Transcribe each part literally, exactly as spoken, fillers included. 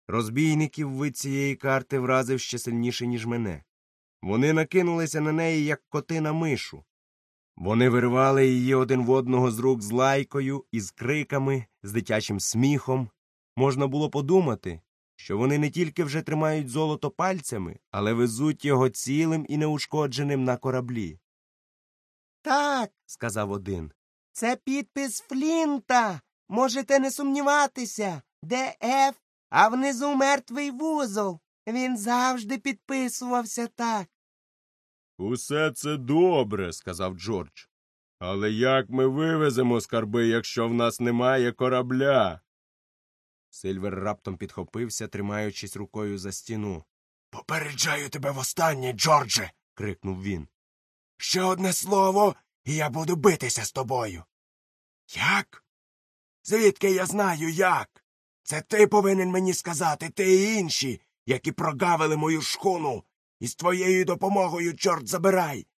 Розбійників вид цієї карти вразив ще сильніше, ніж мене. Вони накинулися на неї, як коти на мишу. Вони вирвали її один в одного з рук з лайкою, із криками, з дитячим сміхом. Можна було подумати, що вони не тільки вже тримають золото пальцями, але везуть його цілим і неушкодженим на кораблі. «Так», – сказав один, – «це підпис Флінта. Можете не сумніватися. Де Ф, а внизу мертвий вузол. Він завжди підписувався так». «Усе це добре», – сказав Джордж. «Але як ми вивеземо скарби, якщо в нас немає корабля?» Сильвер раптом підхопився, тримаючись рукою за стіну. «Попереджаю тебе востаннє, Джордже!» – крикнув він. «Ще одне слово, і я буду битися з тобою». «Як? Звідки я знаю, як? Це ти повинен мені сказати, ти і інші, які прогавили мою шхуну, і з твоєю допомогою, чорт забирай!»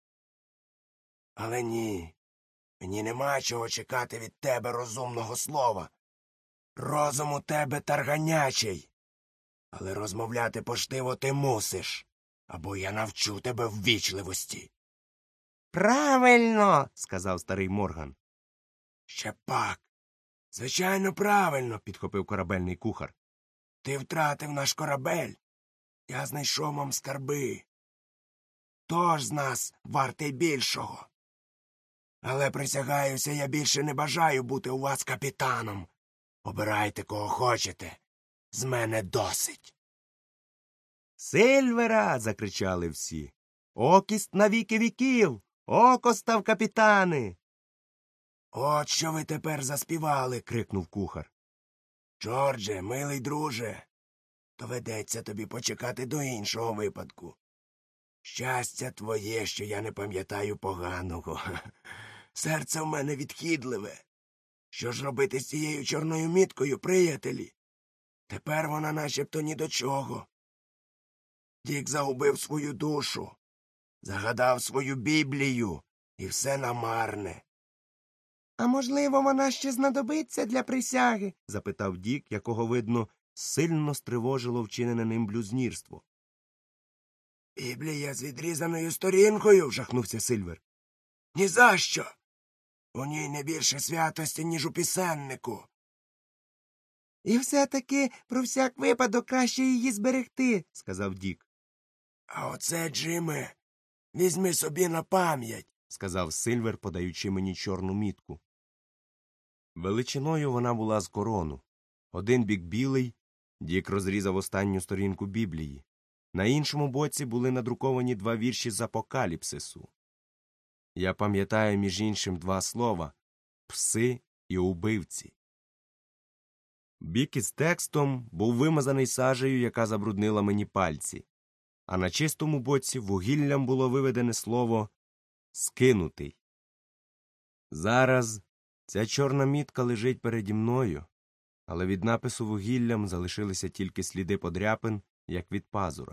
«Але ні, мені нема чого чекати від тебе розумного слова. Розум у тебе тарганячий. Але розмовляти поштиво ти мусиш, або я навчу тебе ввічливості». «Правильно», – сказав старий Морган. «Ще пак. Звичайно, правильно», – підхопив корабельний кухар. «Ти втратив наш корабель. Я знайшов вам скарби. Хто ж з нас вартий більшого? Але, присягаюся, я більше не бажаю бути у вас капітаном. Обирайте, кого хочете. З мене досить». «Сильвера!» – закричали всі. «Окіст на віки віків! Окостав, капітани!» «От що ви тепер заспівали!» – крикнув кухар. «Джордже, милий друже, доведеться тобі почекати до іншого випадку. Щастя твоє, що я не пам'ятаю поганого. Серце в мене відхідливе. Що ж робити з цією чорною міткою, приятелі? Тепер вона начебто ні до чого. Дік загубив свою душу, загадав свою Біблію, і все намарне». «А можливо, вона ще знадобиться для присяги?» – запитав Дік, якого, видно, сильно стривожило вчинене ним блюзнірство. «Біблія з відрізаною сторінкою?» – вжахнувся Сильвер. «Ні за що! У ній не більше святості, ніж у пісеннику». «І все-таки про всяк випадок краще її зберегти», – сказав Дік. «А оце, Джиме, візьми собі на пам'ять», – сказав Сильвер, подаючи мені чорну мітку. Величиною вона була з корону. Один бік білий, Дік розрізав останню сторінку Біблії. На іншому боці були надруковані два вірші з Апокаліпсису. Я пам'ятаю, між іншим, два слова – «пси» і «убивці». Бік із текстом був вимазаний сажею, яка забруднила мені пальці, а на чистому боці вугіллям було виведене слово «скинутий». Зараз ця чорна мітка лежить переді мною, але від напису вугіллям залишилися тільки сліди подряпин, як від пазура.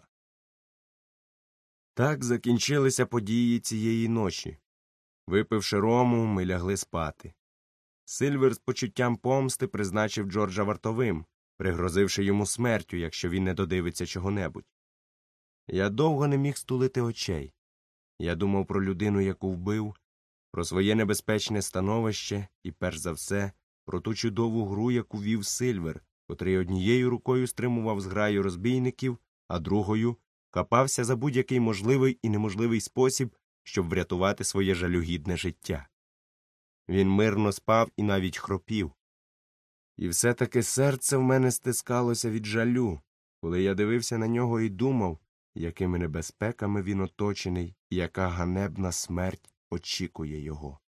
Так закінчилися події цієї ночі. Випивши рому, ми лягли спати. Сильвер з почуттям помсти призначив Джорджа вартовим, пригрозивши йому смертю, якщо він не додивиться чого-небудь. Я довго не міг стулити очей. Я думав про людину, яку вбив, про своє небезпечне становище і, перш за все, про ту чудову гру, яку вів Сильвер, котрий однією рукою стримував зграю розбійників, а другою хапався за будь-який можливий і неможливий спосіб, щоб врятувати своє жалюгідне життя. Він мирно спав і навіть хропів. І все-таки серце в мене стискалося від жалю, коли я дивився на нього і думав, якими небезпеками він оточений і яка ганебна смерть очікує його.